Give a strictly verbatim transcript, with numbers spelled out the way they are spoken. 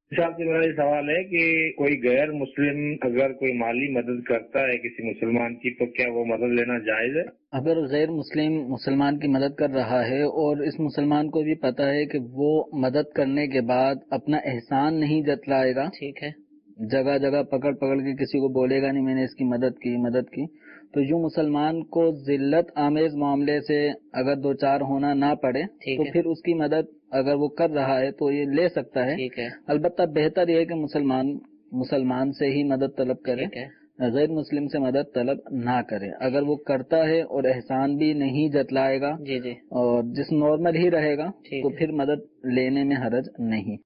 हिसाब से मेरा ये सवाल है कि कोई गैर मुस्लिम अगर कोई माली मदद करता है किसी मुसलमान की, तो क्या वो मदद लेना जायज है? अगर गैर मुस्लिम मुसलमान की मदद कर रहा है और इस मुसलमान को भी पता है कि वो मदद करने के बाद अपना एहसान नहीं जतलाएगा, ठीक है, जगह जगह पकड़ पकड़ के किसी को बोलेगा नहीं मैंने इसकी मदद की मदद की, तो यूं मुसलमान को जिल्लत आमेज मामले से अगर दो चार होना ना पड़े तो फिर उसकी मदद अगर वो कर रहा है तो ये ले सकता है। ठीक है। अलबत्ता बेहतर ये है कि मुसलमान मुसलमान से ही मदद तलब करे, गैर मुस्लिम से मदद तलब ना करे। अगर वो करता है और एहसान भी नहीं जतलाएगा जी जी और जिस नॉर्मल ही रहेगा तो फिर मदद लेने में हरज नहीं।